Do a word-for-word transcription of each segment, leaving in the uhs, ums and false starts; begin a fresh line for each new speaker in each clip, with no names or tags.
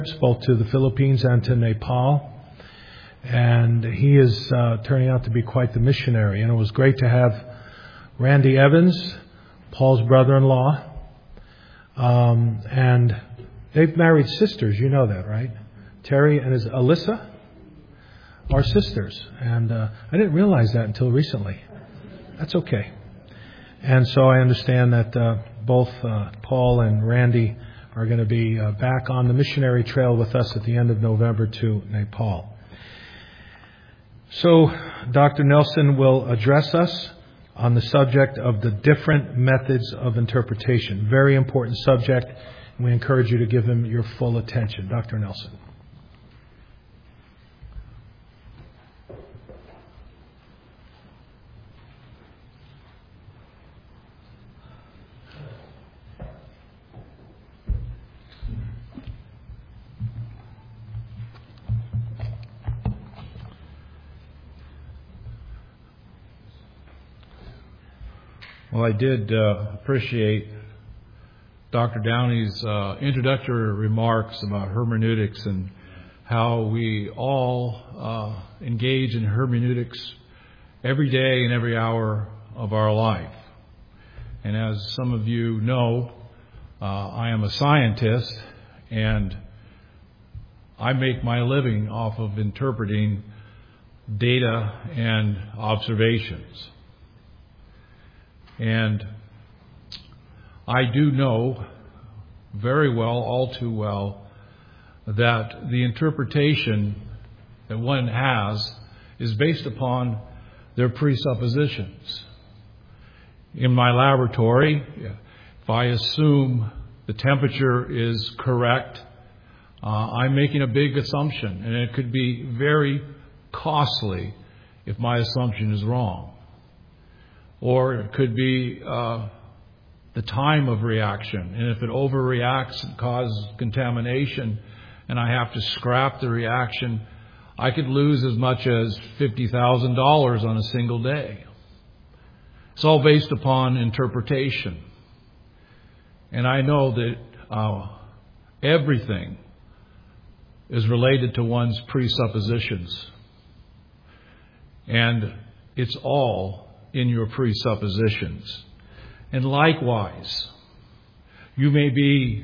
both to the Philippines and to Nepal. And he is uh, turning out to be quite the missionary. And it was great to have Randy Evans, Paul's brother-in-law. Um, and they've married sisters, you know that, right? Terry and his Alyssa are sisters. And uh, I didn't realize that until recently. That's okay. And so I understand that uh, both uh, Paul and Randy are going to be uh, back on the missionary trail with us at the end of November to Nepal. So Doctor Nelson will address us on the subject of the different methods of interpretation. Very important subject, and we encourage you to give him your full attention. Doctor Nelson.
Well, I did uh, appreciate Doctor Downey's uh, introductory remarks about hermeneutics and how we all uh, engage in hermeneutics every day and every hour of our life. And as some of you know, uh, I am a scientist, and I make my living off of interpreting data and observations. And I do know very well, all too well, that the interpretation that one has is based upon their presuppositions. In my laboratory, if I assume the temperature is correct, uh, I'm making a big assumption, and it could be very costly if my assumption is wrong. Or it could be uh, the time of reaction. And if it overreacts and causes contamination and I have to scrap the reaction, I could lose as much as fifty thousand dollars on a single day. It's all based upon interpretation. And I know that uh, everything is related to one's presuppositions. And it's all in your presuppositions. And likewise, you may be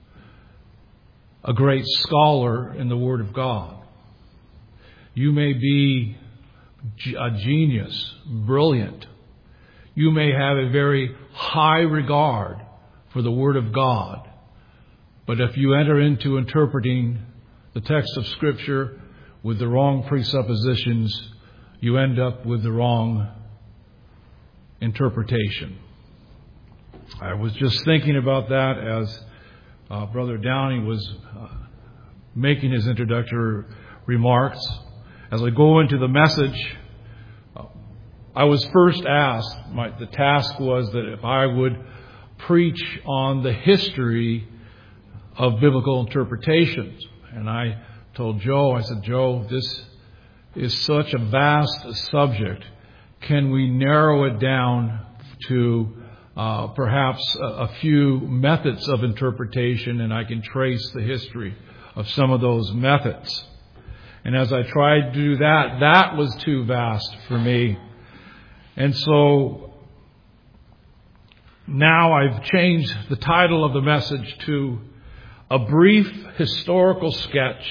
a great scholar in the Word of God. You may be a genius, brilliant. You may have a very high regard for the Word of God. But if you enter into interpreting the text of Scripture with the wrong presuppositions, you end up with the wrong interpretation. I was just thinking about that as uh, Brother Downey was uh, making his introductory remarks. As I go into the message, uh, I was first asked, my, the task was that if I would preach on the history of biblical interpretations. And I told Joe, I said, Joe, this is such a vast subject. Can we narrow it down to uh, perhaps a, a few methods of interpretation, and I can trace the history of some of those methods? And as I tried to do that, that was too vast for me. And so now I've changed the title of the message to A Brief Historical Sketch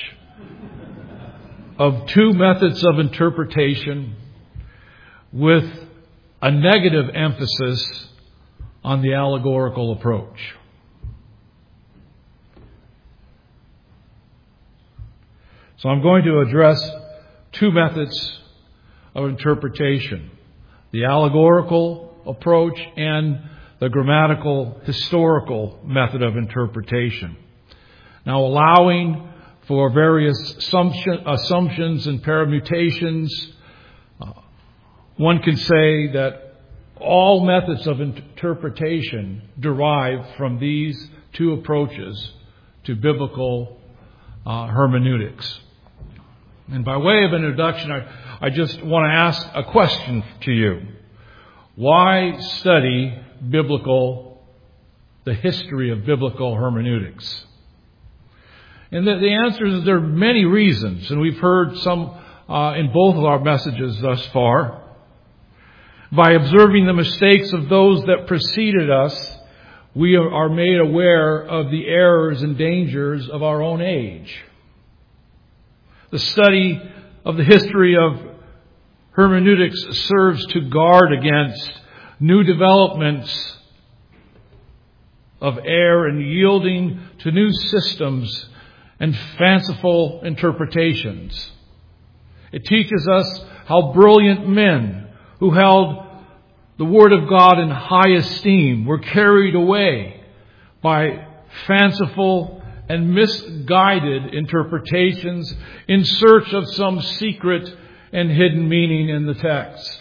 of Two Methods of Interpretation, with a negative emphasis on the allegorical approach. So I'm going to address two methods of interpretation: the allegorical approach and the grammatical historical method of interpretation. Now, allowing for various assumption, assumptions and permutations, one can say that all methods of interpretation derive from these two approaches to biblical uh, hermeneutics. And by way of introduction, I, I just want to ask a question to you. Why study biblical, the history of biblical hermeneutics? And the, the answer is there are many reasons, and we've heard some uh, in both of our messages thus far. By observing the mistakes of those that preceded us, we are made aware of the errors and dangers of our own age. The study of the history of hermeneutics serves to guard against new developments of error and yielding to new systems and fanciful interpretations. It teaches us how brilliant men who held the Word of God in high esteem were carried away by fanciful and misguided interpretations in search of some secret and hidden meaning in the text.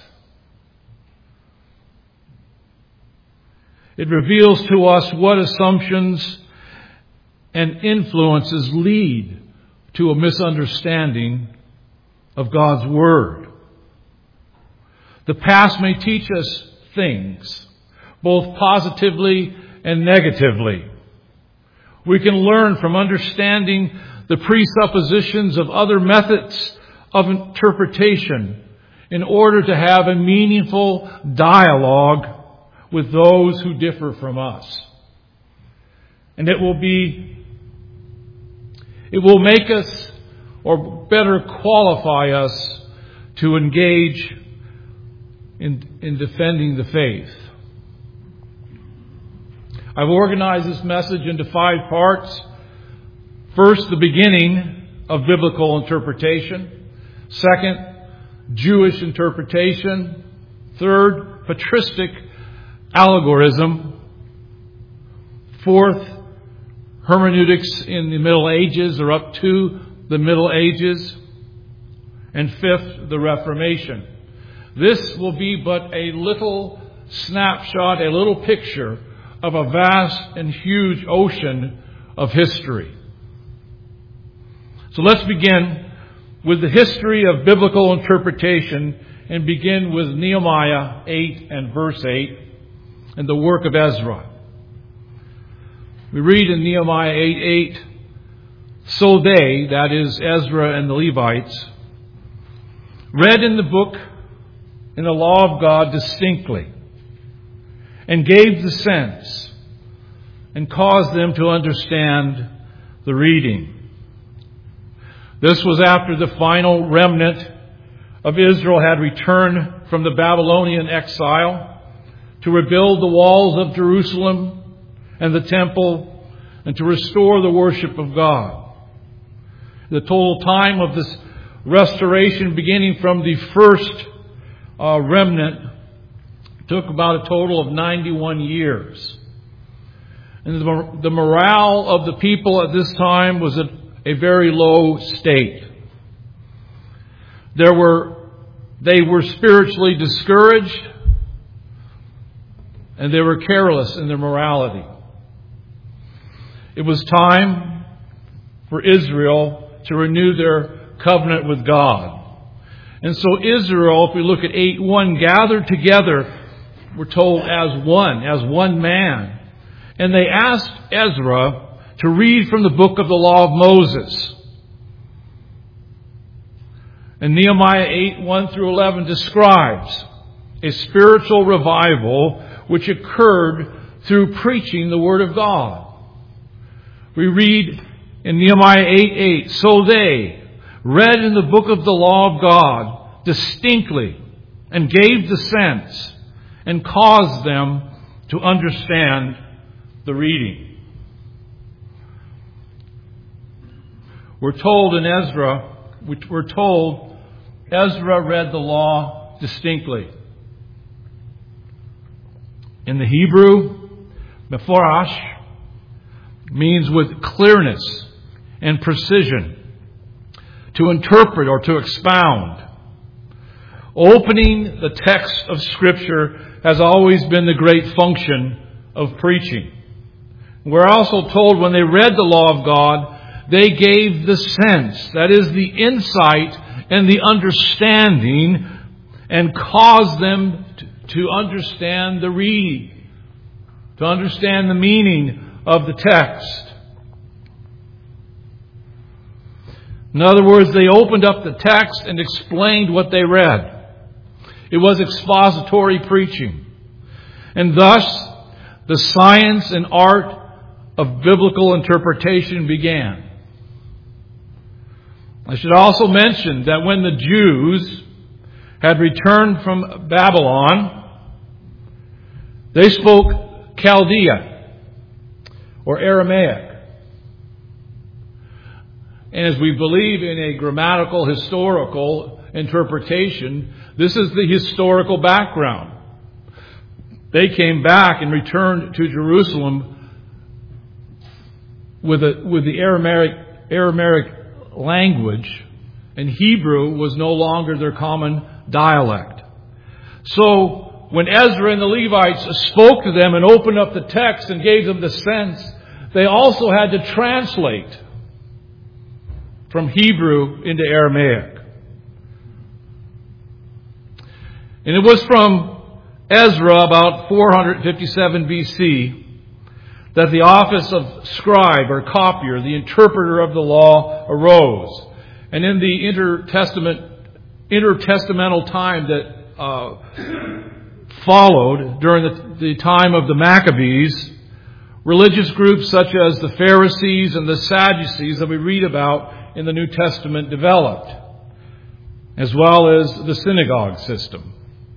It reveals to us what assumptions and influences lead to a misunderstanding of God's Word. The past may teach us things, both positively and negatively. We can learn from understanding the presuppositions of other methods of interpretation in order to have a meaningful dialogue with those who differ from us. And it will be, it will make us, or better qualify us, to engage in, in defending the faith. I've organized this message into five parts. First, the beginning of biblical interpretation. Second, Jewish interpretation. Third, patristic allegorism. Fourth, hermeneutics in the Middle Ages or up to the Middle Ages. And fifth, the Reformation. This will be but a little snapshot, a little picture of a vast and huge ocean of history. So let's begin with the history of biblical interpretation and begin with Nehemiah eight and verse eight and the work of Ezra. We read in Nehemiah eight eight, so they, that is Ezra and the Levites, read in the book in the law of God distinctly, and gave the sense, and caused them to understand the reading. This was after the final remnant of Israel had returned from the Babylonian exile to rebuild the walls of Jerusalem and the temple and to restore the worship of God. The total time of this restoration, beginning from the first uh, remnant, took about a total of ninety-one years. And the, the morale of the people at this time was at a very low state. There were, they were spiritually discouraged, and they were careless in their morality. It was time for Israel to renew their covenant with God. And so Israel, if we look at eight one, gathered together, we're told, as one, as one man. And they asked Ezra to read from the book of the law of Moses. And Nehemiah eight one through eleven describes a spiritual revival which occurred through preaching the Word of God. We read in Nehemiah eight eight, so they read in the book of the law of God distinctly and gave the sense and caused them to understand the reading. We're told in Ezra, we're told Ezra read the law distinctly. In the Hebrew, Mephorosh means with clearness and precision, to interpret or to expound. Opening the text of Scripture has always been the great function of preaching. We're also told when they read the law of God, they gave the sense, that is the insight and the understanding, and caused them to understand the reading, to understand the meaning of the text. In other words, they opened up the text and explained what they read. It was expository preaching. And thus, the science and art of biblical interpretation began. I should also mention that when the Jews had returned from Babylon, they spoke Chaldea or Aramaic. And as we believe in a grammatical, historical interpretation, this is the historical background. They came back and returned to Jerusalem with, a, with the Aramaic, Aramaic language, and Hebrew was no longer their common dialect. So, when Ezra and the Levites spoke to them and opened up the text and gave them the sense, they also had to translate from Hebrew into Aramaic. And it was from Ezra about four fifty-seven B C that the office of scribe or copier, the interpreter of the law, arose. And in the intertestament, intertestamental time that uh, followed during the, the time of the Maccabees, religious groups such as the Pharisees and the Sadducees that we read about in the New Testament developed, as well as the synagogue system.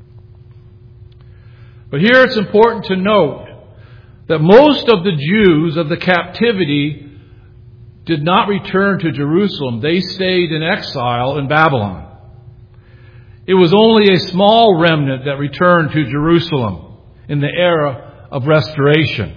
But here it's important to note that most of the Jews of the captivity did not return to Jerusalem. They stayed in exile in Babylon. It was only a small remnant that returned to Jerusalem in the era of restoration.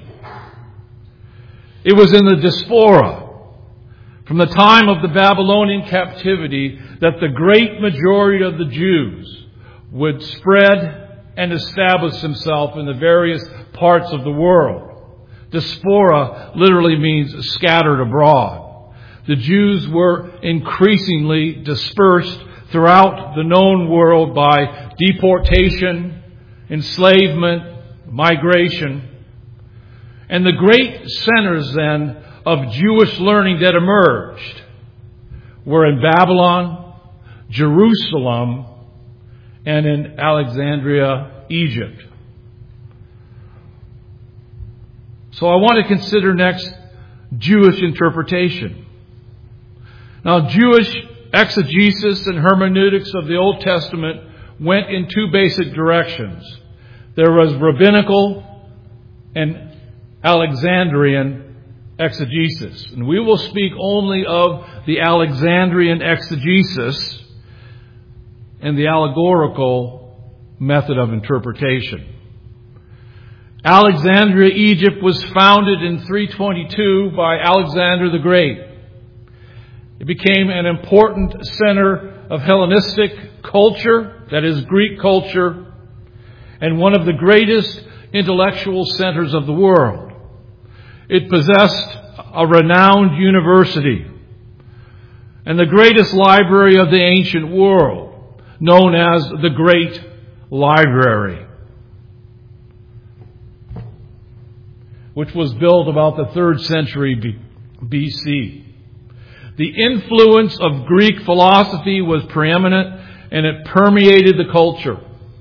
It was in the diaspora, from the time of the Babylonian captivity, that the great majority of the Jews would spread and establish themselves in the various parts of the world. Diaspora literally means scattered abroad. The Jews were increasingly dispersed throughout the known world by deportation, enslavement, migration. And the great centers then of Jewish learning that emerged were in Babylon, Jerusalem, and in Alexandria, Egypt. So I want to consider next Jewish interpretation. Now, Jewish exegesis and hermeneutics of the Old Testament went in two basic directions. There was rabbinical and Alexandrian exegesis. And we will speak only of the Alexandrian exegesis and the allegorical method of interpretation. Alexandria, Egypt was founded in three twenty-two by Alexander the Great. It became an important center of Hellenistic culture, that is Greek culture, and one of the greatest intellectual centers of the world. It possessed a renowned university and the greatest library of the ancient world, known as the Great Library, which was built about the third century B C. The influence of Greek philosophy was preeminent, and it permeated the culture.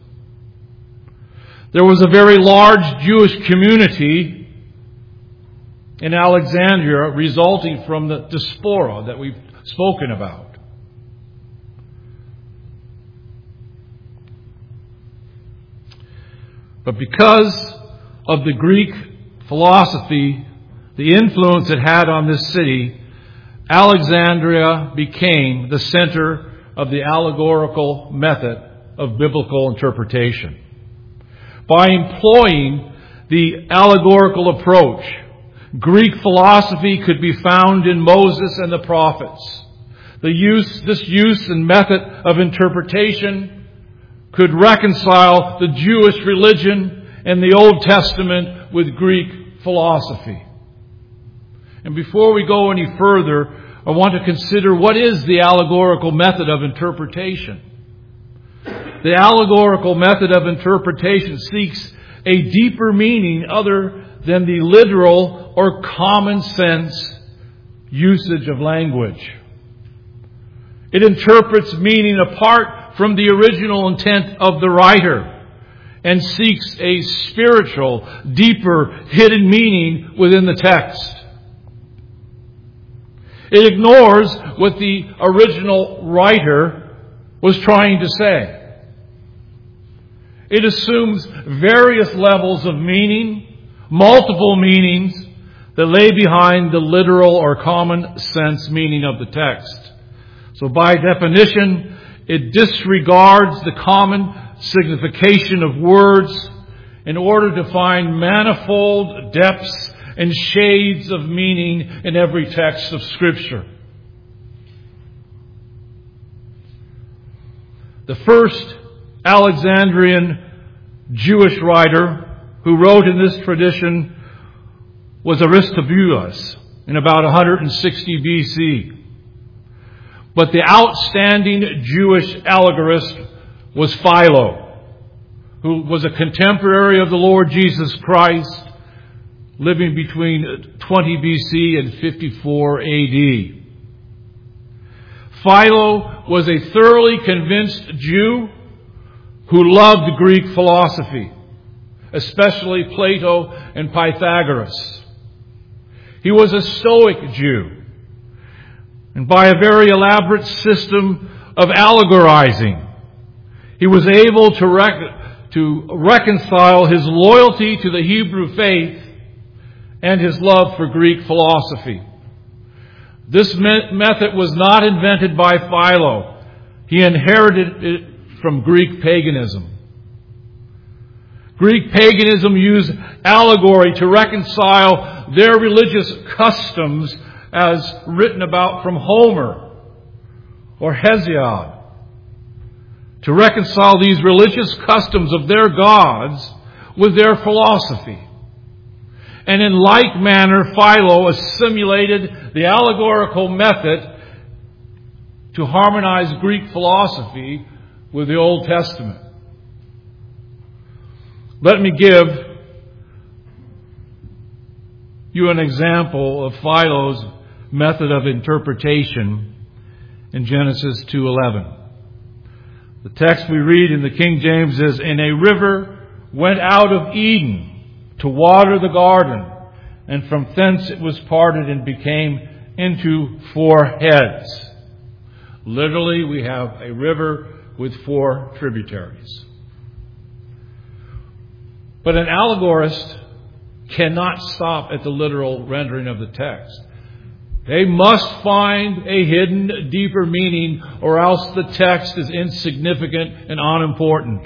There was a very large Jewish community in Alexandria resulting from the diaspora that we've spoken about. But because of the Greek philosophy, the influence it had on this city, Alexandria became the center of the allegorical method of biblical interpretation. By employing the allegorical approach, Greek philosophy could be found in Moses and the prophets. The use, this use and method of interpretation could reconcile the Jewish religion and the Old Testament with Greek philosophy. And before we go any further, I want to consider what is the allegorical method of interpretation. The allegorical method of interpretation seeks a deeper meaning other than the literal or common sense usage of language. It interprets meaning apart from the original intent of the writer and seeks a spiritual, deeper, hidden meaning within the text. It ignores what the original writer was trying to say. It assumes various levels of meaning, multiple meanings that lay behind the literal or common sense meaning of the text. So by definition, it disregards the common signification of words in order to find manifold depths and shades of meaning in every text of Scripture. The first Alexandrian Jewish writer who wrote in this tradition was Aristobulus in about one hundred sixty B C. But the outstanding Jewish allegorist was Philo, who was a contemporary of the Lord Jesus Christ, living between twenty B C and fifty-four A D. Philo was a thoroughly convinced Jew who loved Greek philosophy, especially Plato and Pythagoras. He was a Stoic Jew, and by a very elaborate system of allegorizing, he was able to, rec- to reconcile his loyalty to the Hebrew faith and his love for Greek philosophy. This me- method was not invented by Philo. He inherited it from Greek paganism. Greek paganism used allegory to reconcile their religious customs as written about from Homer or Hesiod, to reconcile these religious customs of their gods with their philosophy. And in like manner, Philo assimilated the allegorical method to harmonize Greek philosophy with the Old Testament. Let me give you an example of Philo's method of interpretation in Genesis two eleven. The text we read in the King James is, "And a river went out of Eden to water the garden, and from thence it was parted and became into four heads." Literally, we have a river with four tributaries. But an allegorist cannot stop at the literal rendering of the text. They must find a hidden, deeper meaning, or else the text is insignificant and unimportant.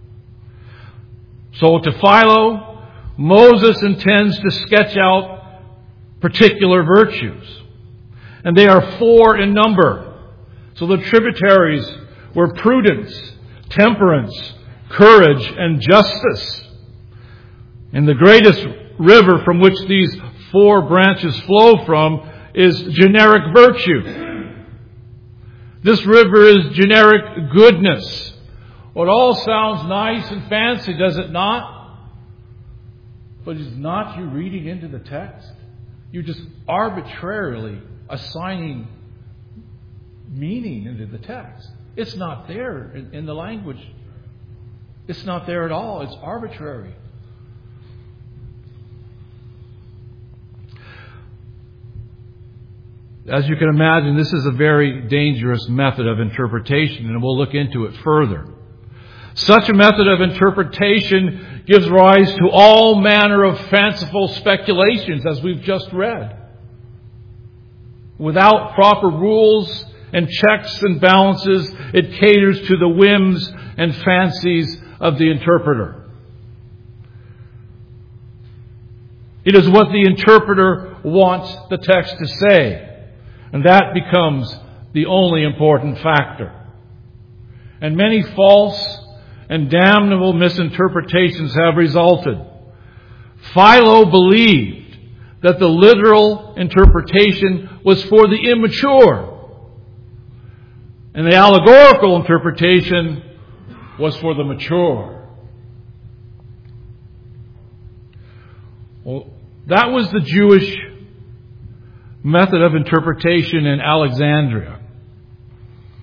So to Philo, Moses intends to sketch out particular virtues. And they are four in number. So the tributaries were prudence, temperance, courage, and justice. And the greatest river from which these four branches flow from is generic virtue. This river is generic goodness. Well, it all sounds nice and fancy, does it not? But is not you reading into the text? You're just arbitrarily assigning meaning into the text. It's not there in, in the language. It's not there at all. It's arbitrary. As you can imagine, this is a very dangerous method of interpretation, and we'll look into it further. Such a method of interpretation gives rise to all manner of fanciful speculations, as we've just read. Without proper rules and checks and balances, it caters to the whims and fancies of the interpreter. It is what the interpreter wants the text to say. And that becomes the only important factor. And many false and damnable misinterpretations have resulted. Philo believed that the literal interpretation was for the immature, and the allegorical interpretation was for the mature. Well, that was the Jewish method of interpretation in Alexandria.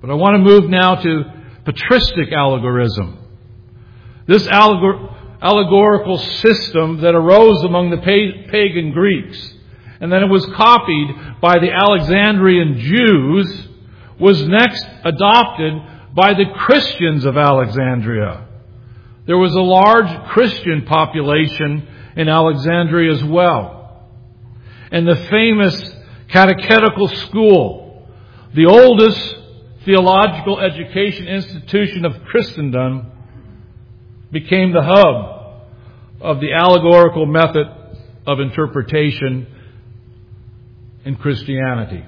But I want to move now to patristic allegorism. This allegor- allegorical system that arose among the pa- pagan Greeks, and then it was copied by the Alexandrian Jews, was next adopted by the Christians of Alexandria. There was a large Christian population in Alexandria as well. And the famous catechetical school, the oldest theological education institution of Christendom, became the hub of the allegorical method of interpretation in Christianity.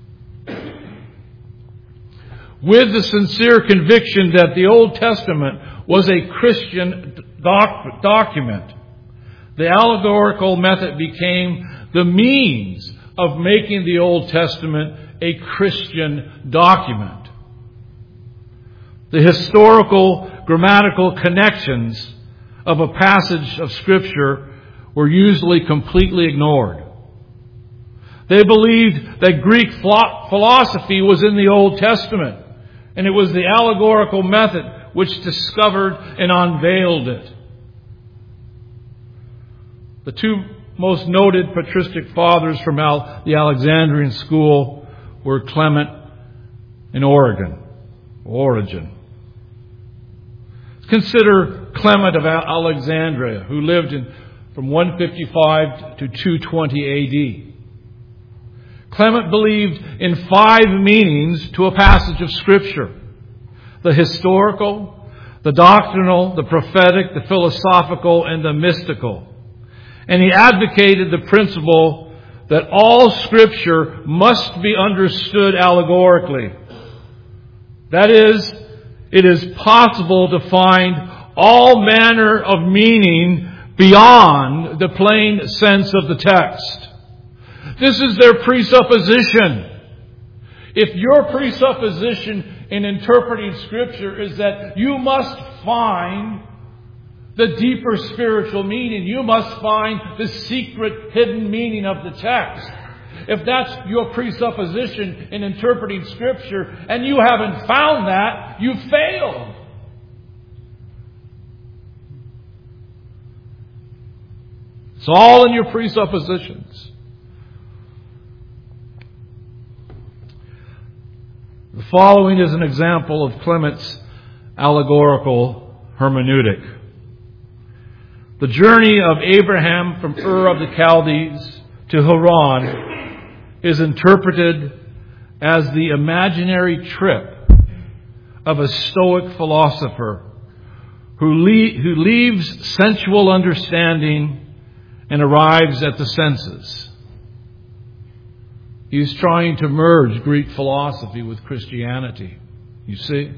With the sincere conviction that the Old Testament was a Christian doc- document, the allegorical method became the means of making the Old Testament a Christian document. The historical, grammatical connections of a passage of Scripture were usually completely ignored. They believed that Greek philosophy was in the Old Testament, and it was the allegorical method which discovered and unveiled it. The two most noted patristic fathers from Al- the Alexandrian school were Clement and Origen. Origen. Consider Clement of Alexandria, who lived in from one fifty-five to two twenty A D. Clement believed in five meanings to a passage of Scripture: the historical, the doctrinal, the prophetic, the philosophical, and the mystical. And he advocated the principle that all Scripture must be understood allegorically. That is, it is possible to find all manner of meaning beyond the plain sense of the text. This is their presupposition. If your presupposition in interpreting Scripture is that you must find the deeper spiritual meaning, you must find the secret hidden meaning of the text. If that's your presupposition in interpreting Scripture and you haven't found that, you've failed. It's all in your presuppositions. The following is an example of Clement's allegorical hermeneutic. The journey of Abraham from Ur of the Chaldees to Haran is interpreted as the imaginary trip of a Stoic philosopher who, le- who leaves sensual understanding and arrives at the senses. He's trying to merge Greek philosophy with Christianity. You see?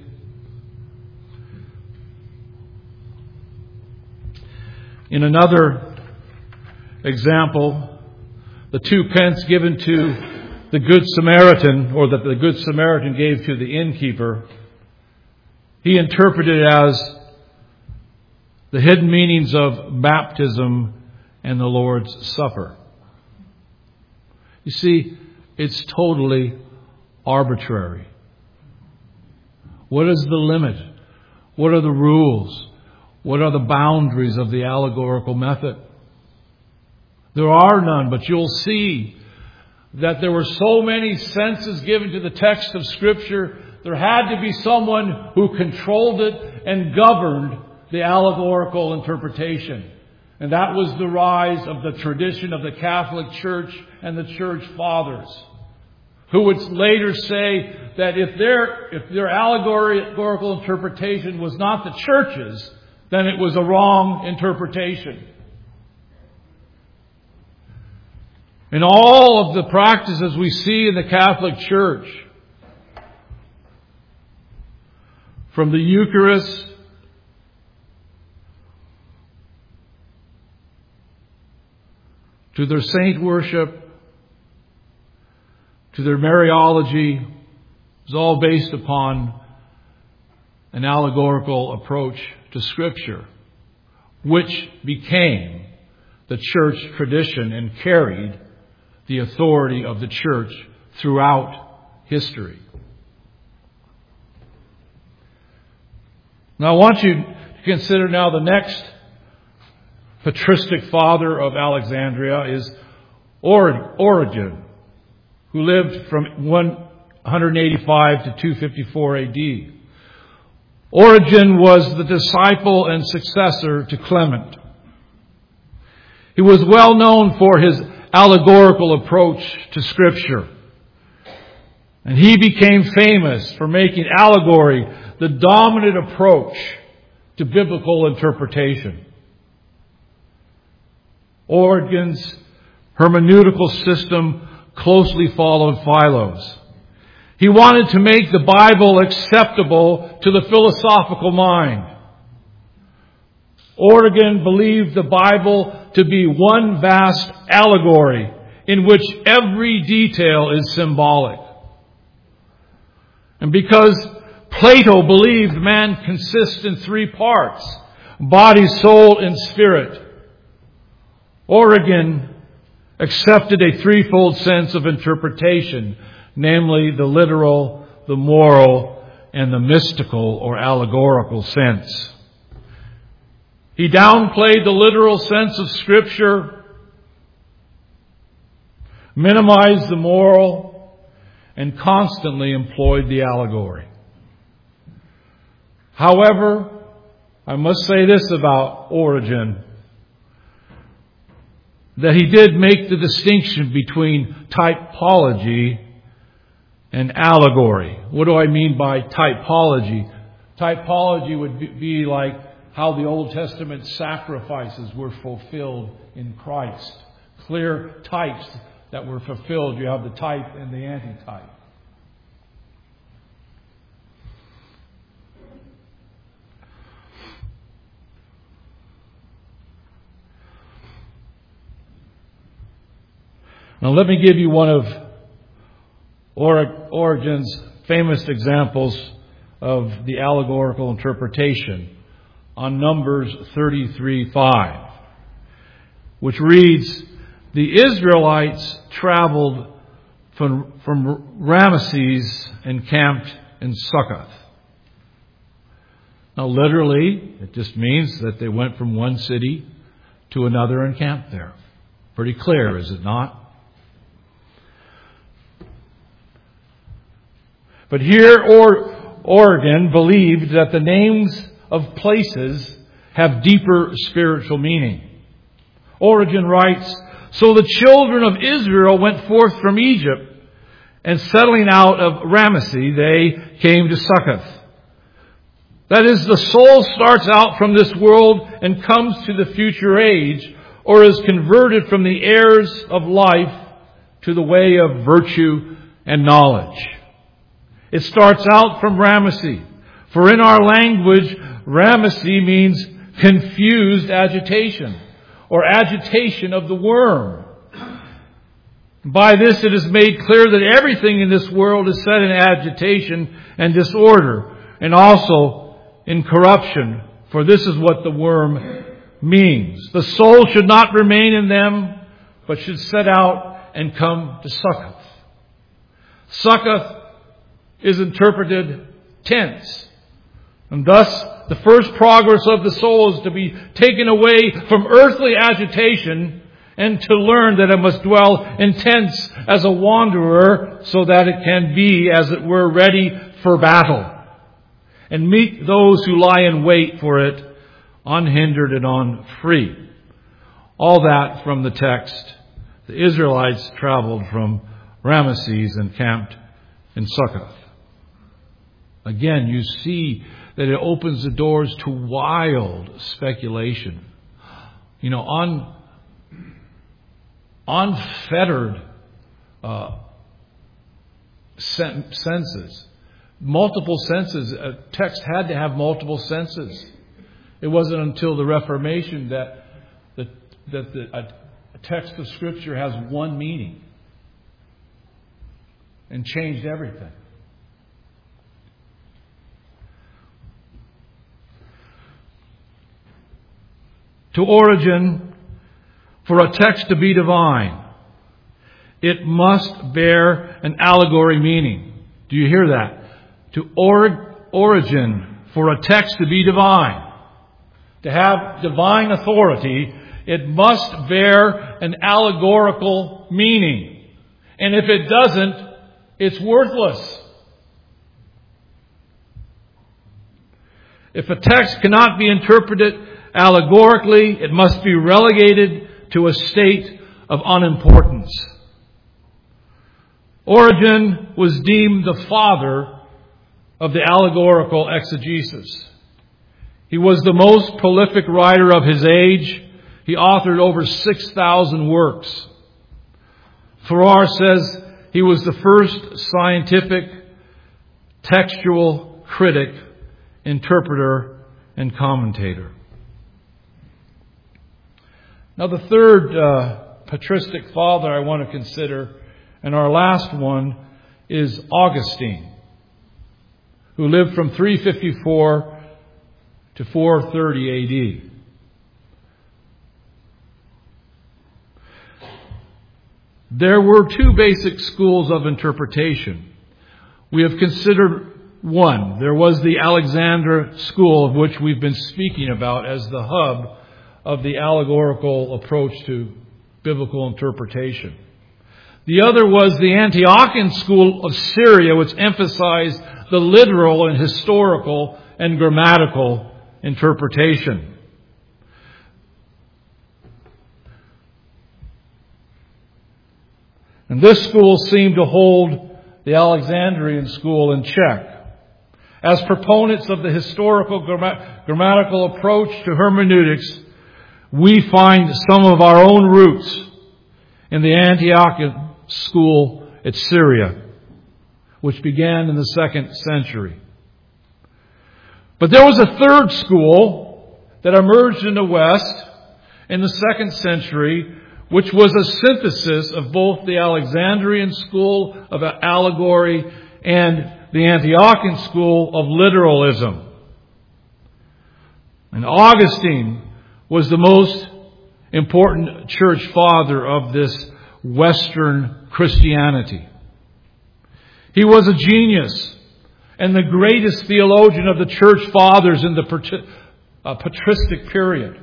In another example, the two pence given to the Good Samaritan, or that the Good Samaritan gave to the innkeeper, he interpreted as the hidden meanings of baptism and the Lord's Supper. You see, it's totally arbitrary. What is the limit? What are the rules? What are the boundaries of the allegorical method? There are none, but you'll see that there were so many senses given to the text of Scripture, there had to be someone who controlled it and governed the allegorical interpretation. And that was the rise of the tradition of the Catholic Church and the Church Fathers, who would later say that if their, if their allegorical interpretation was not the Church's, then it was a wrong interpretation. In all of the practices we see in the Catholic Church, from the Eucharist to their saint worship, to their Mariology, is all based upon an allegorical approach to Scripture, which became the church tradition and carried the authority of the church throughout history. Now I want you to consider now the next patristic father of Alexandria is Origen, who lived from one eighty-five to two fifty-four A D. Origen was the disciple and successor to Clement. He was well known for his allegorical approach to Scripture. And he became famous for making allegory the dominant approach to biblical interpretation. Origen's hermeneutical system closely followed Philo's. He wanted to make the Bible acceptable to the philosophical mind. Origen believed the Bible to be one vast allegory in which every detail is symbolic. And because Plato believed man consists in three parts, body, soul, and spirit, Origen accepted a threefold sense of interpretation, namely the literal, the moral, and the mystical or allegorical sense. He downplayed the literal sense of Scripture, minimized the moral, and constantly employed the allegory. However, I must say this about Origen, that he did make the distinction between typology and allegory. What do I mean by typology? Typology would be like how the Old Testament sacrifices were fulfilled in Christ. Clear types that were fulfilled. You have the type and the antitype. Now let me give you one of Origen's famous examples of the allegorical interpretation on Numbers thirty-three five, which reads, "The Israelites traveled from, from Ramesses and camped in Succoth." Now literally, it just means that they went from one city to another and camped there. Pretty clear, is it not? But here, or, Origen believed that the names of places have deeper spiritual meaning. Origen writes, "So the children of Israel went forth from Egypt, and settling out of Ramesses, they came to Succoth." That is, the soul starts out from this world and comes to the future age, or is converted from the errors of life to the way of virtue and knowledge. It starts out from Ramesses. For in our language, Ramesses means confused agitation, or agitation of the worm. By this it is made clear that everything in this world is set in agitation and disorder, and also in corruption, for this is what the worm means. The soul should not remain in them, but should set out and come to Succoth. Succoth is interpreted tense. And thus, the first progress of the soul is to be taken away from earthly agitation and to learn that it must dwell in tents as a wanderer so that it can be, as it were, ready for battle and meet those who lie in wait for it unhindered and unfree. All that from the text. The Israelites traveled from Ramesses and camped in Succoth. Again, you see that it opens the doors to wild speculation. You know, un, unfettered uh, sen- senses. Multiple senses. A text had to have multiple senses. It wasn't until the Reformation that, the, that the, a, a text of Scripture has one meaning and changed everything. To Origen, for a text to be divine, it must bear an allegory meaning. Do you hear that? To or- Origen, for a text to be divine, to have divine authority, it must bear an allegorical meaning. And if it doesn't, it's worthless. If a text cannot be interpreted allegorically, it must be relegated to a state of unimportance. Origen was deemed the father of the allegorical exegesis. He was the most prolific writer of his age. He authored over six thousand works. Farrar says he was the first scientific, textual critic, interpreter, and commentator. Now the third uh, patristic father I want to consider, and our last one, is Augustine, who lived from three fifty-four to four thirty A D. There were two basic schools of interpretation. We have considered one. There was the Alexander school, of which we've been speaking about as the hub of the allegorical approach to biblical interpretation. The other was the Antiochian school of Syria, which emphasized the literal and historical and grammatical interpretation. And this school seemed to hold the Alexandrian school in check. As proponents of the historical gram- grammatical approach to hermeneutics, we find some of our own roots in the Antiochian school at Syria, which began in the second century. But there was a third school that emerged in the West in the second century, which was a synthesis of both the Alexandrian school of allegory and the Antiochian school of literalism. And Augustine was the most important church father of this Western Christianity. He was a genius and the greatest theologian of the church fathers in the patristic period.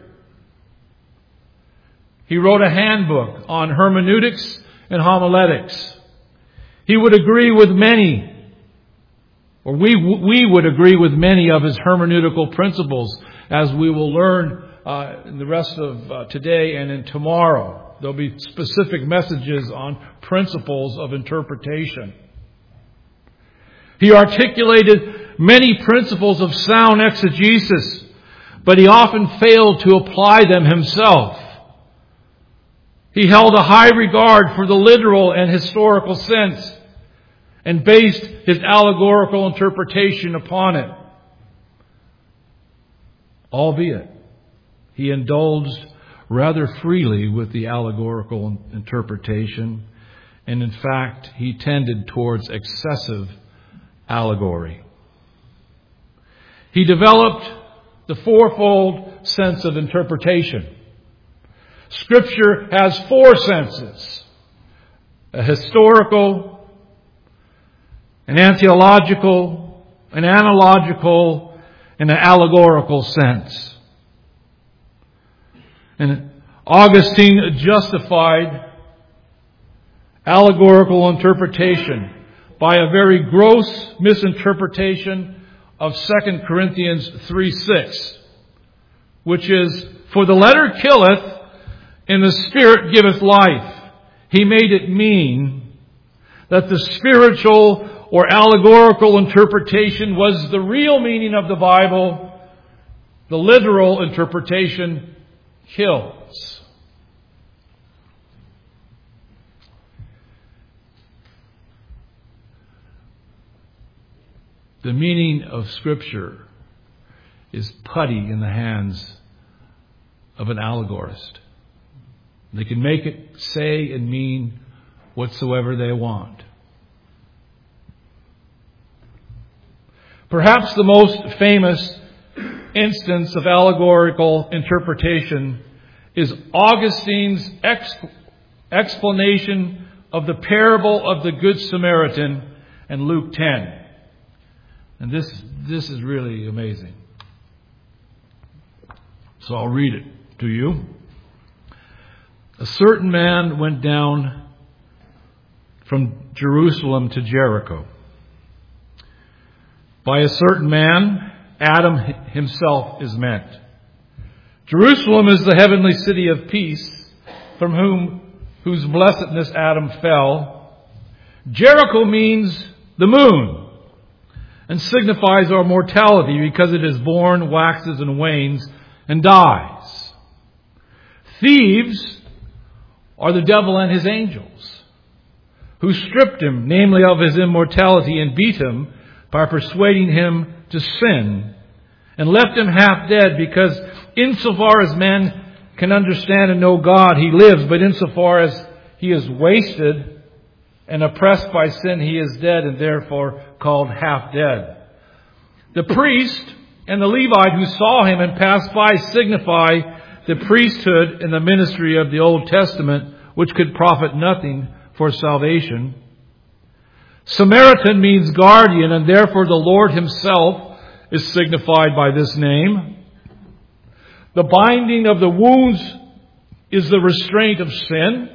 He wrote a handbook on hermeneutics and homiletics. He would agree with many, or we we would agree with many of his hermeneutical principles, as we will learn uh, in the rest of uh, today and in tomorrow. There'll be specific messages on principles of interpretation. He articulated many principles of sound exegesis, but he often failed to apply them himself. He held a high regard for the literal and historical sense and based his allegorical interpretation upon it. Albeit, he indulged rather freely with the allegorical interpretation, and in fact, he tended towards excessive allegory. He developed the fourfold sense of interpretation. Scripture has four senses: a historical, an antiological, an analogical, and an allegorical sense. And Augustine justified allegorical interpretation by a very gross misinterpretation of Second Corinthians three six, which is, "For the letter killeth, and the Spirit giveth life." He made it mean that the spiritual or allegorical interpretation was the real meaning of the Bible. The literal interpretation kills. The meaning of Scripture is putty in the hands of an allegorist. They can make it say and mean whatsoever they want. Perhaps the most famous instance of allegorical interpretation is Augustine's exp- explanation of the parable of the Good Samaritan in Luke ten. And this, this is really amazing. So I'll read it to you. A certain man went down from Jerusalem to Jericho. By a certain man, Adam himself is meant. Jerusalem is the heavenly city of peace, from whom whose blessedness Adam fell. Jericho means the moon, and signifies our mortality, because it is born, waxes and wanes, and dies. Thieves are the devil and his angels, who stripped him, namely of his immortality, and beat him by persuading him to sin, and left him half dead, because insofar as man can understand and know God, he lives, but insofar as he is wasted and oppressed by sin, he is dead, and therefore called half dead. The priest and the Levite who saw him and passed by signify the priesthood and the ministry of the Old Testament, which could profit nothing for salvation. Samaritan means guardian, and therefore the Lord himself is signified by this name. The binding of the wounds is the restraint of sin.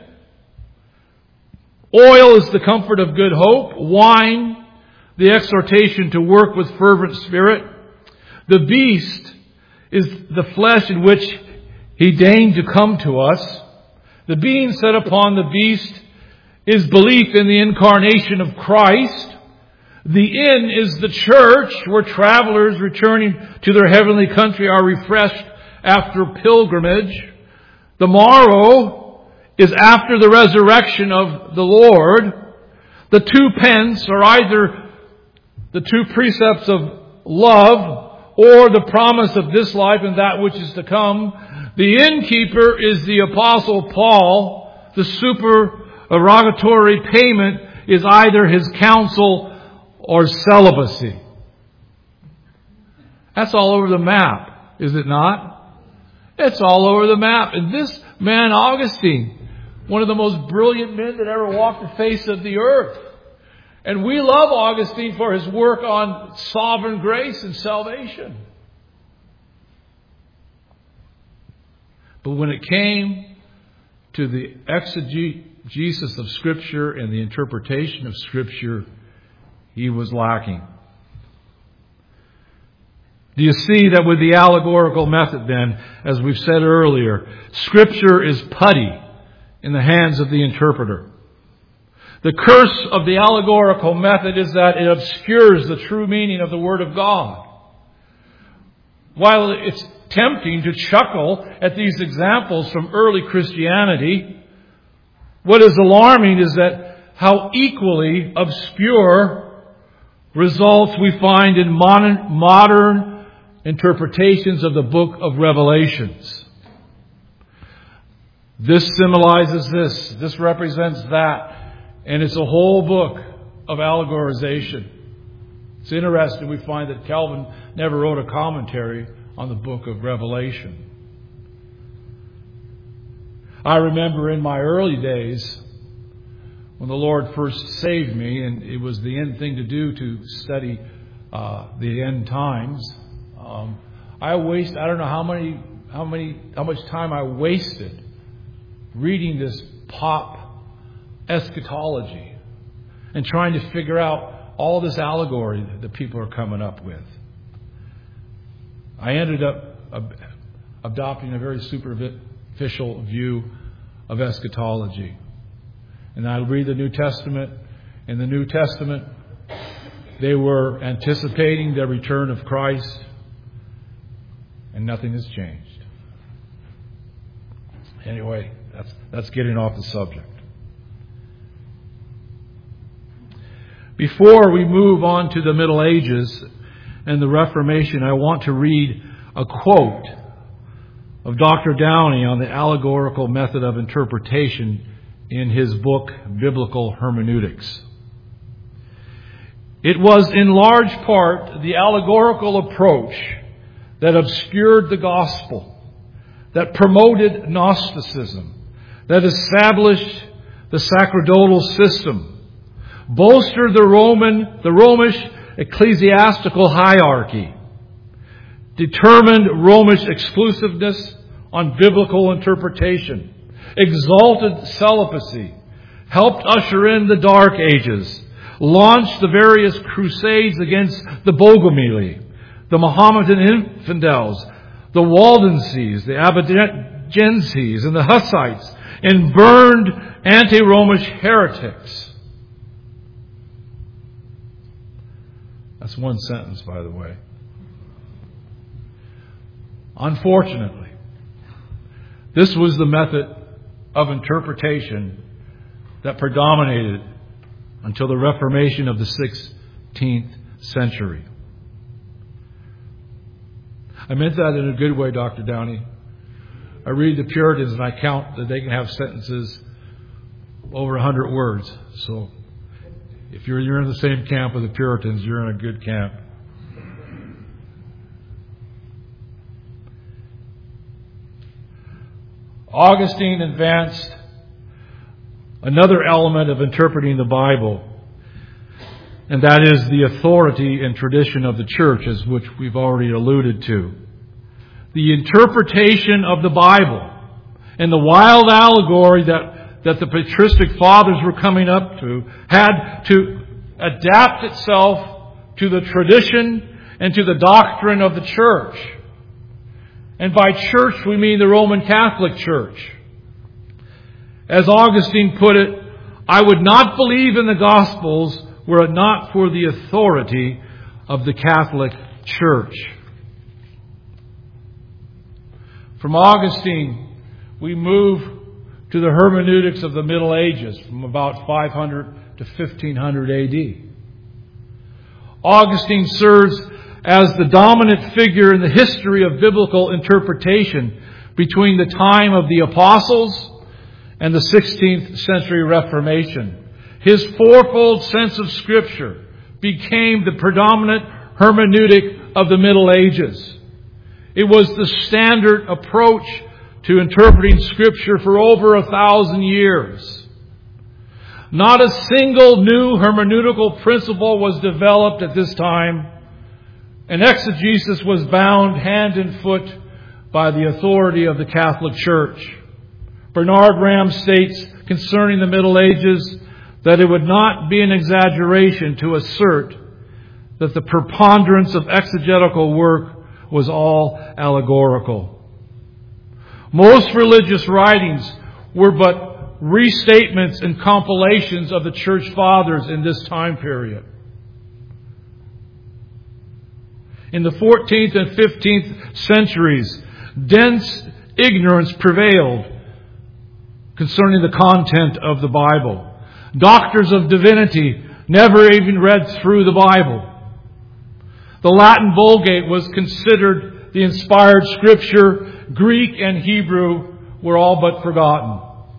Oil is the comfort of good hope. Wine, the exhortation to work with fervent spirit. The beast is the flesh in which he deigned to come to us. The being set upon the beast is belief in the incarnation of Christ. The inn is the church, where travelers returning to their heavenly country are refreshed after pilgrimage. The morrow is after the resurrection of the Lord. The two pence are either the two precepts of love or the promise of this life and that which is to come. The innkeeper is the Apostle Paul. The supererogatory payment is either his counsel or celibacy. That's all over the map, is it not? It's all over the map. And this man, Augustine, one of the most brilliant men that ever walked the face of the earth. And we love Augustine for his work on sovereign grace and salvation. But when it came to the exegesis of Scripture and the interpretation of Scripture, he was lacking. Do you see that with the allegorical method then, as we've said earlier, Scripture is putty in the hands of the interpreter. The curse of the allegorical method is that it obscures the true meaning of the Word of God. While it's tempting to chuckle at these examples from early Christianity, what is alarming is that how equally obscure results we find in modern, modern interpretations of the book of Revelations. This symbolizes this. This represents that. And it's a whole book of allegorization. It's interesting we find that Calvin never wrote a commentary on the book of Revelation. I remember in my early days when the Lord first saved me, and it was the end thing to do to study uh, the end times. Um, I waste I don't know how many how many how much time I wasted reading this pop eschatology and trying to figure out all this allegory that the people are coming up with. I ended up ab- adopting a very superficial view of eschatology. And I read the New Testament. In the New Testament, they were anticipating the return of Christ, and nothing has changed. Anyway, that's that's getting off the subject. Before we move on to the Middle Ages and the Reformation, I want to read a quote of Doctor Downey on the allegorical method of interpretation in his book, Biblical Hermeneutics. It was in large part the allegorical approach that obscured the gospel, that promoted Gnosticism, that established the sacerdotal system, bolstered the Roman, the Romish ecclesiastical hierarchy, determined Romish exclusiveness on biblical interpretation, exalted celibacy, helped usher in the Dark Ages, launched the various crusades against the Bogomili, the Mohammedan infidels, the Waldenses, the Albigenses, and the Hussites, and burned anti-Romish heretics. That's one sentence, by the way. Unfortunately, this was the method of interpretation that predominated until the Reformation of the sixteenth century. I meant that in a good way, Doctor Downey. I read the Puritans and I count that they can have sentences over a hundred words. So if you're, you're in the same camp with the Puritans, you're in a good camp. Augustine advanced another element of interpreting the Bible, and that is the authority and tradition of the church, as which we've already alluded to. The interpretation of the Bible and the wild allegory that, that the patristic fathers were coming up to had to adapt itself to the tradition and to the doctrine of the church. And by church we mean the Roman Catholic Church. As Augustine put it, I would not believe in the Gospels were it not for the authority of the Catholic Church. From Augustine, we move to the hermeneutics of the Middle Ages from about five hundred to fifteen hundred A D. Augustine serves as the dominant figure in the history of biblical interpretation between the time of the Apostles and the sixteenth century Reformation. His fourfold sense of Scripture became the predominant hermeneutic of the Middle Ages. It was the standard approach to interpreting Scripture for over a thousand years. Not a single new hermeneutical principle was developed at this time, and exegesis was bound hand and foot by the authority of the Catholic Church. Bernard Ram states concerning the Middle Ages that it would not be an exaggeration to assert that the preponderance of exegetical work was all allegorical. Most religious writings were but restatements and compilations of the Church Fathers in this time period. In the fourteenth and fifteenth centuries, dense ignorance prevailed concerning the content of the Bible. Doctors of divinity never even read through the Bible. The Latin Vulgate was considered the inspired Scripture. Greek and Hebrew were all but forgotten.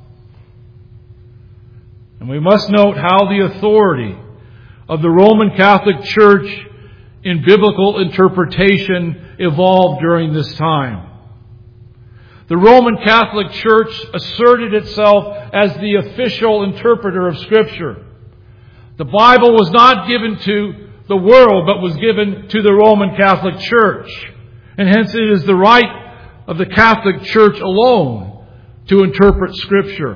And we must note how the authority of the Roman Catholic Church in biblical interpretation evolved during this time. The Roman Catholic Church asserted itself as the official interpreter of Scripture. The Bible was not given to the world, but was given to the Roman Catholic Church. And hence it is the right of the Catholic Church alone to interpret Scripture.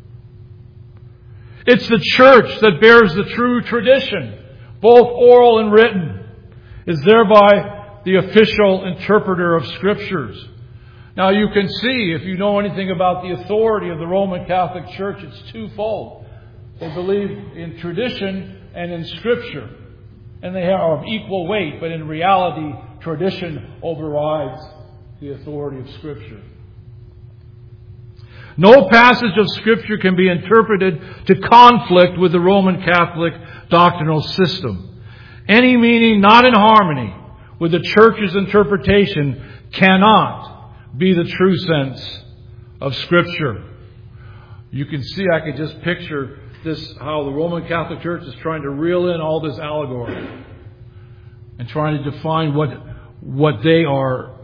It's the Church that bears the true tradition, both oral and written, is thereby the official interpreter of Scriptures. Now you can see, if you know anything about the authority of the Roman Catholic Church, it's twofold. They believe in tradition and in Scripture. And they are of equal weight, but in reality, tradition overrides the authority of Scripture. No passage of Scripture can be interpreted to conflict with the Roman Catholic doctrinal system. Any meaning not in harmony with the Church's interpretation cannot be the true sense of Scripture. You can see, I could just picture this, how the Roman Catholic Church is trying to reel in all this allegory and trying to define what, what they are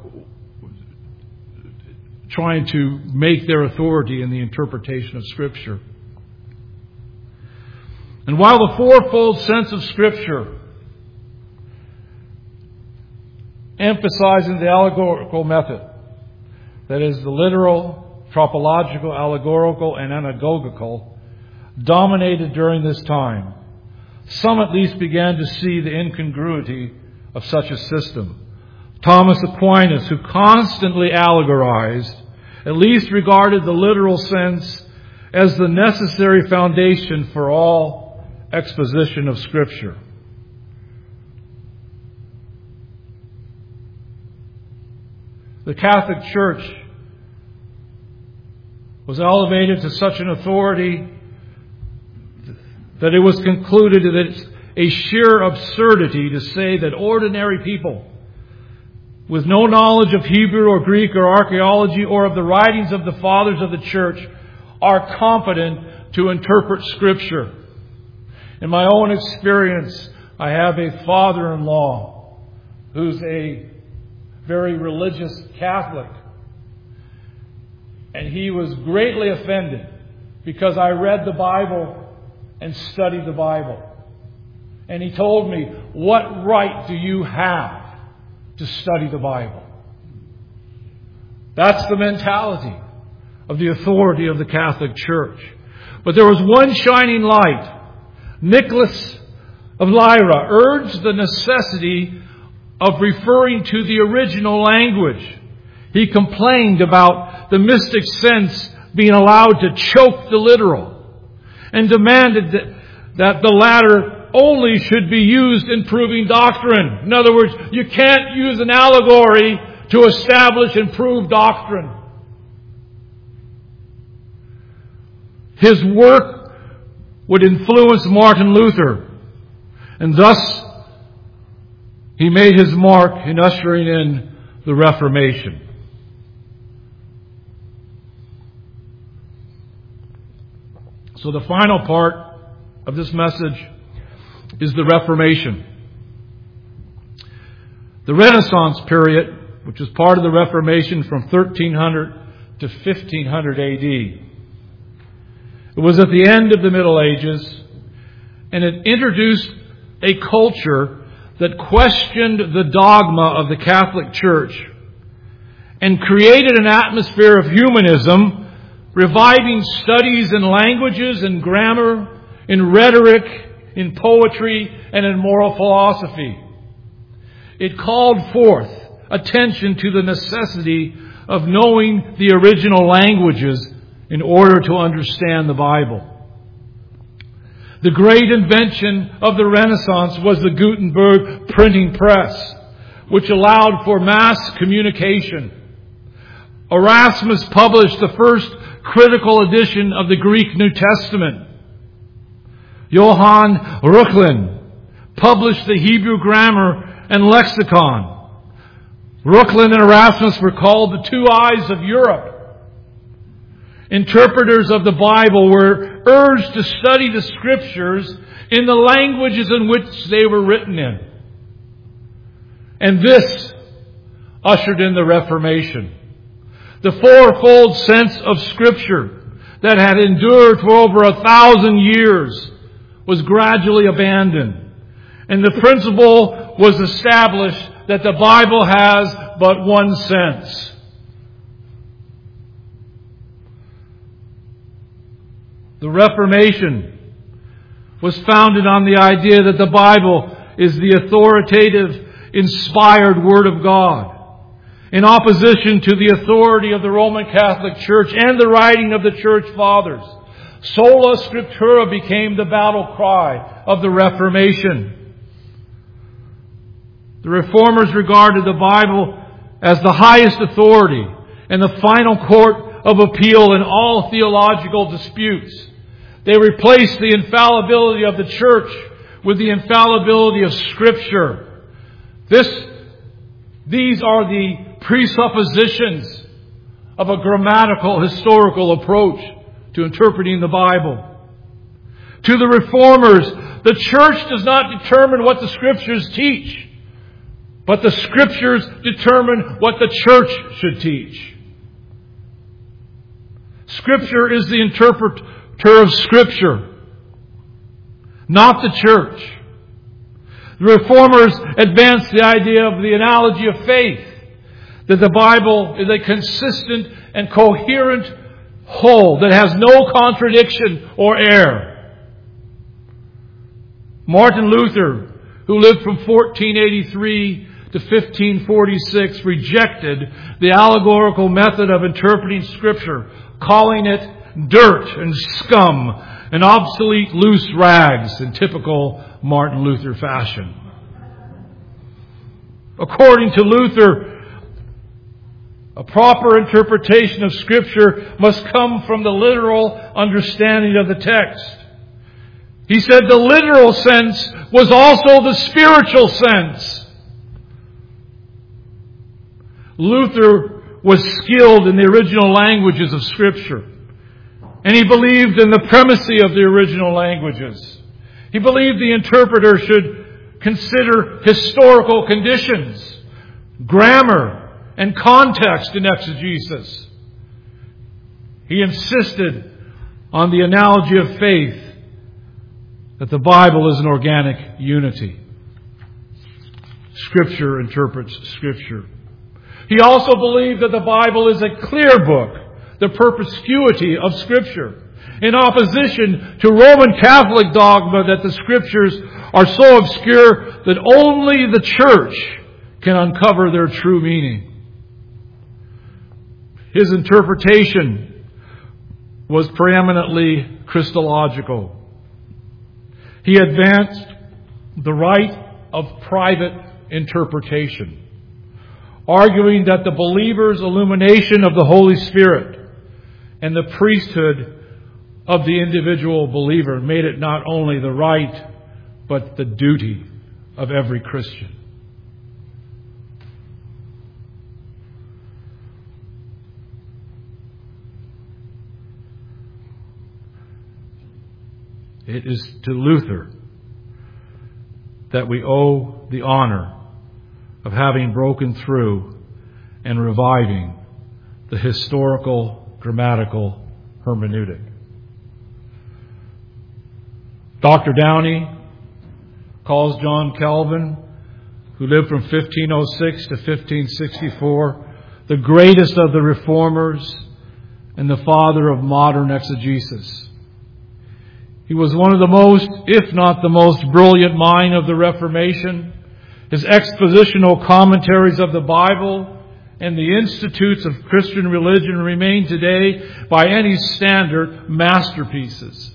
trying to make their authority in the interpretation of Scripture. And while the fourfold sense of Scripture emphasizing the allegorical method. That is, the literal, tropological, allegorical, and anagogical dominated during this time. Some at least began to see the incongruity of such a system. Thomas Aquinas, who constantly allegorized, at least regarded the literal sense as the necessary foundation for all exposition of Scripture. The Catholic Church was elevated to such an authority that it was concluded that it's a sheer absurdity to say that ordinary people with no knowledge of Hebrew or Greek or archaeology or of the writings of the fathers of the church are competent to interpret Scripture. In my own experience, I have a father-in-law who's a very religious Catholic. And he was greatly offended because I read the Bible and studied the Bible. And he told me, "What right do you have to study the Bible?" That's the mentality of the authority of the Catholic Church. But there was one shining light. Nicholas of Lyra urged the necessity of referring to the original language. He complained about the mystic sense being allowed to choke the literal, and demanded that, that the latter only should be used in proving doctrine. In other words, you can't use an allegory to establish and prove doctrine. His work would influence Martin Luther, and thus he made his mark in ushering in the Reformation. So the final part of this message is the Reformation. The Renaissance period, which was part of the Reformation from thirteen hundred to fifteen hundred A D. It was at the end of the Middle Ages, and it introduced a culture that questioned the dogma of the Catholic Church and created an atmosphere of humanism, reviving studies in languages and grammar, in rhetoric, in poetry, and in moral philosophy. It called forth attention to the necessity of knowing the original languages in order to understand the Bible. The great invention of the Renaissance was the Gutenberg printing press, which allowed for mass communication. Erasmus published the first critical edition of the Greek New Testament. Johann Reuchlin published the Hebrew grammar and lexicon. Reuchlin and Erasmus were called the two eyes of Europe. Interpreters of the Bible were urged to study the Scriptures in the languages in which they were written in. And this ushered in the Reformation. The fourfold sense of Scripture that had endured for over a thousand years was gradually abandoned. And the principle was established that the Bible has but one sense. The Reformation was founded on the idea that the Bible is the authoritative, inspired Word of God, in opposition to the authority of the Roman Catholic Church and the writing of the Church Fathers. Sola Scriptura became the battle cry of the Reformation. The Reformers regarded the Bible as the highest authority and the final court of appeal in all theological disputes. They replaced the infallibility of the Church with the infallibility of Scripture. This, these are the presuppositions of a grammatical, historical approach to interpreting the Bible. To the Reformers, the Church does not determine what the Scriptures teach, but the Scriptures determine what the Church should teach. Scripture is the interpreter of Scripture, not the Church. The Reformers advanced the idea of the analogy of faith, that the Bible is a consistent and coherent whole that has no contradiction or error. Martin Luther, who lived from fourteen eighty-three to fifteen forty-six, rejected the allegorical method of interpreting Scripture, calling it dirt and scum and obsolete loose rags in typical Martin Luther fashion. According to Luther, a proper interpretation of Scripture must come from the literal understanding of the text. He said the literal sense was also the spiritual sense. Luther was skilled in the original languages of Scripture, and he believed in the primacy of the original languages. He believed the interpreter should consider historical conditions, grammar, and context in exegesis. He insisted on the analogy of faith, that the Bible is an organic unity. Scripture interprets Scripture. He also believed that the Bible is a clear book, the perspicuity of Scripture, in opposition to Roman Catholic dogma that the Scriptures are so obscure that only the Church can uncover their true meaning. His interpretation was preeminently Christological. He advanced the right of private interpretation, arguing that the believer's illumination of the Holy Spirit and the priesthood of the individual believer made it not only the right, but the duty of every Christian. It is to Luther that we owe the honor of having broken through and reviving the historical grammatical hermeneutic. Doctor Downey calls John Calvin, who lived from fifteen oh six to fifteen sixty-four, the greatest of the reformers and the father of modern exegesis. He was one of the most, if not the most brilliant mind of the Reformation. His expositional commentaries of the Bible and the institutes of Christian religion remain today, by any standard, masterpieces.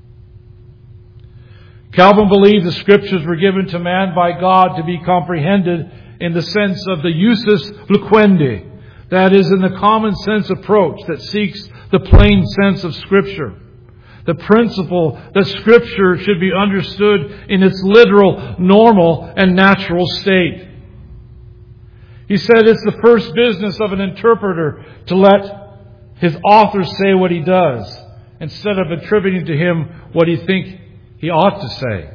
Calvin believed the Scriptures were given to man by God to be comprehended in the sense of the usus loquendi, that is, in the common sense approach that seeks the plain sense of Scripture. The principle that Scripture should be understood in its literal, normal, and natural state. He said it's the first business of an interpreter to let his author say what he does, instead of attributing to him what he thinks he ought to say.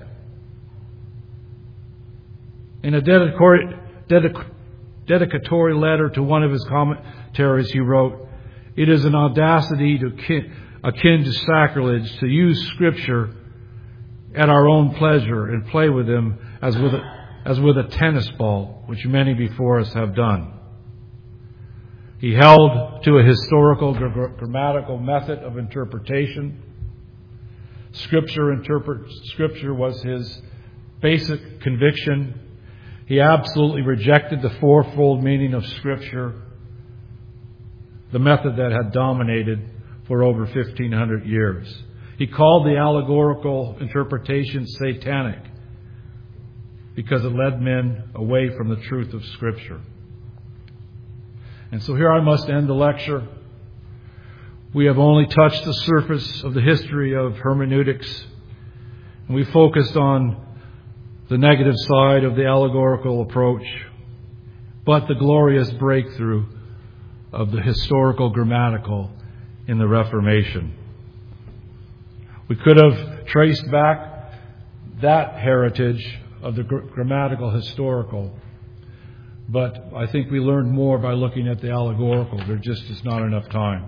In a dedicatory, dedic- dedicatory letter to one of his commentaries, he wrote, "It is an audacity to kin- akin to sacrilege to use Scripture at our own pleasure and play with them as with a, as with a tennis ball, which many before us have done." He held to a historical gra- grammatical method of interpretation. Scripture interpret Scripture was his basic conviction. He absolutely rejected the fourfold meaning of Scripture, the method that had dominated for over fifteen hundred years. He called the allegorical interpretation satanic because it led men away from the truth of Scripture. And so here I must end the lecture. We have only touched the surface of the history of hermeneutics, and we focused on the negative side of the allegorical approach, but the glorious breakthrough of the historical grammatical in the Reformation. We could have traced back that heritage of the gr- grammatical historical, but I think we learned more by looking at the allegorical. There just is not enough time.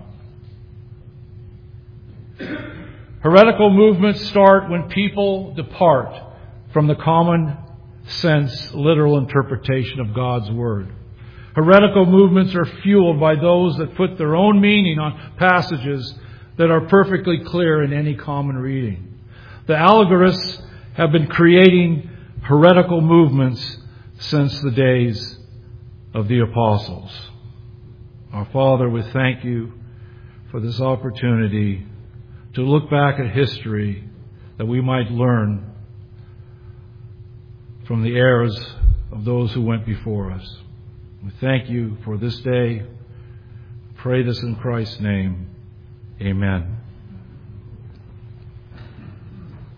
Heretical movements start when people depart from the common sense, literal interpretation of God's Word. Heretical movements are fueled by those that put their own meaning on passages that are perfectly clear in any common reading. The allegorists have been creating heretical movements since the days of the apostles. Our Father, we thank you for this opportunity to look back at history that we might learn from the errors of those who went before us. We thank you for this day. Pray this in Christ's name. Amen.